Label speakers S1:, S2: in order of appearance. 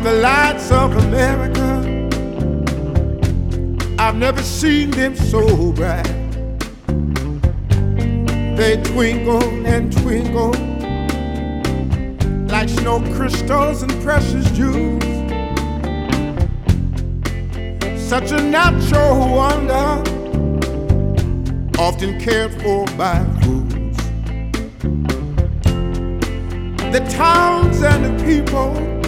S1: the lights of America, I've never seen them so bright. They twinkle and twinkle like snow crystals and precious jewels. Such a natural wonder, often cared for by fools. The towns and the people